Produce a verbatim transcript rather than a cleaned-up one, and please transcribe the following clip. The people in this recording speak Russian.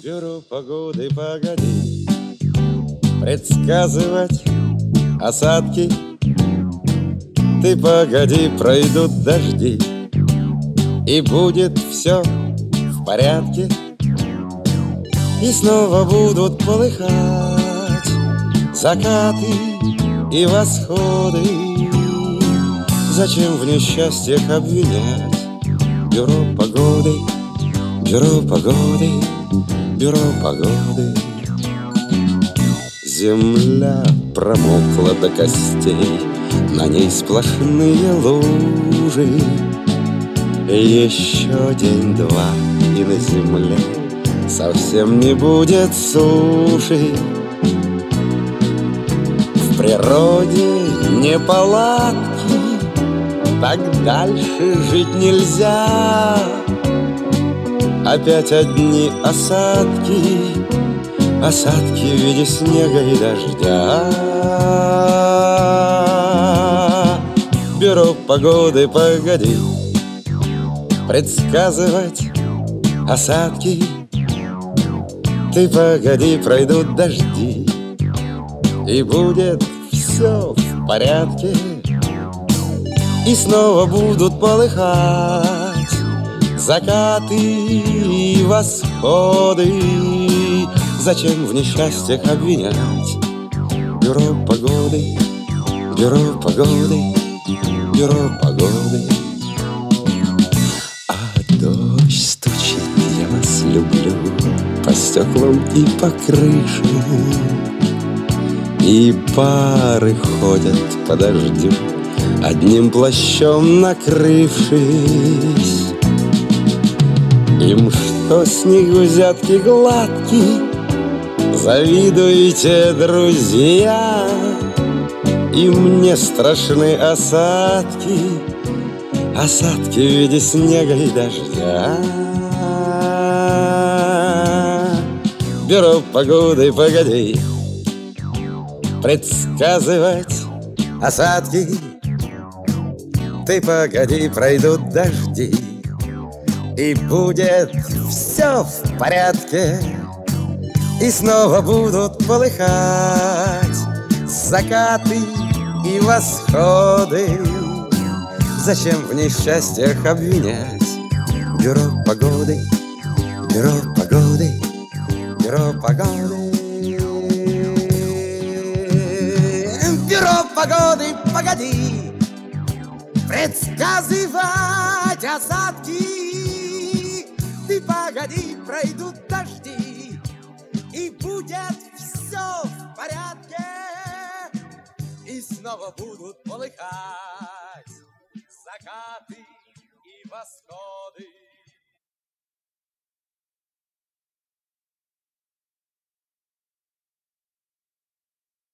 Бюро погоды, погоди предсказывать осадки. Ты погоди, пройдут дожди, и будет все в порядке. И снова будут полыхать закаты и восходы. Зачем в несчастьях обвинять бюро погоды, бюро погоды, бюро погоды? Земля промокла до костей, на ней сплошные лужи. Еще день-два, и на земле совсем не будет суши. В природе неполадки, так дальше жить нельзя. Опять одни осадки, осадки в виде снега и дождя. Бюро погоды, погоди предсказывать осадки. Ты погоди, пройдут дожди, и будет все в порядке. И снова будут полыхать закаты и восходы. Зачем в несчастьях обвинять бюро погоды, бюро погоды, бюро погоды? А дождь стучит, я вас люблю, по стеклам и по крышам. И пары ходят по дождю, одним плащом накрывшись. Им что с них взятки гладкие, завидуйте, друзья. И мне страшны осадки, осадки в виде снега и дождя. Бюро погоды, погоди предсказывать осадки. Ты погоди, пройдут дожди, и будет все в порядке. И снова будут полыхать закаты и восходы. Зачем в несчастьях обвинять бюро погоды, бюро погоды, бюро погоды? Бюро погоды, погоди предсказывать осадки. Ты погоди, пройдут дожди, и будет все в порядке. И снова будут полыхать закаты и восходы.